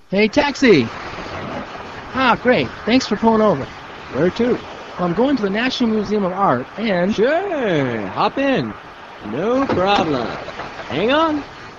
Hey, taxi! Ah, great. Thanks for pulling over. Where to? Well, I'm going to the National Museum of Art, and... Sure, hop in. No problem. Hang on.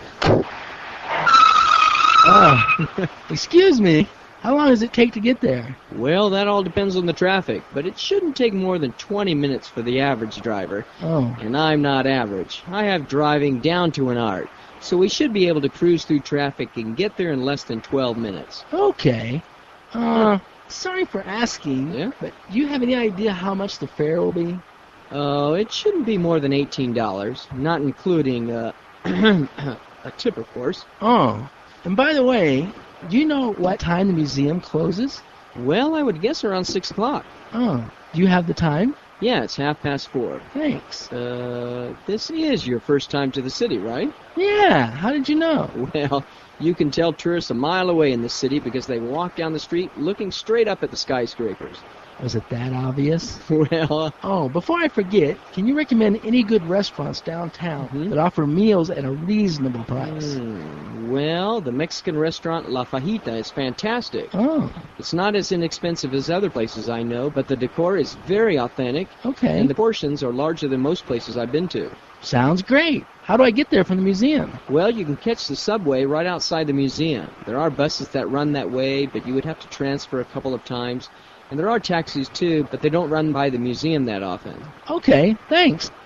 Excuse me. How long does it take to get there? Well, that all depends on the traffic, but it shouldn't take more than 20 minutes for the average driver. Oh. And I'm not average. I have driving down to an art, so we should be able to cruise through traffic and get there in less than 12 minutes. Okay. Sorry for asking, Yeah? but do you have any idea how much the fare will be? Oh, it shouldn't be more than $18, not including, a tip, of course. Oh. And by the way, do you know what time the museum closes? Well, I would guess around 6 o'clock. Oh. Do you have the time? Yeah, it's 4:30. Thanks. This is your first time to the city, right? Yeah. How did you know? Well, you can tell tourists a mile away in the city because they walk down the street looking straight up at the skyscrapers. Was it that obvious? Well, Oh, before I forget, can you recommend any good restaurants downtown that offer meals at a reasonable price? well, the Mexican restaurant La Fajita is fantastic. Oh, It's not as inexpensive as other places I know, but the decor is very authentic, okay. and the portions are larger than most places I've been to. Sounds great. How do I get there from the museum? Well, you can catch the subway right outside the museum. There are buses that run that way, but you would have to transfer a couple of times. And there are taxis, too, but they don't run by the museum that often. Okay, thanks.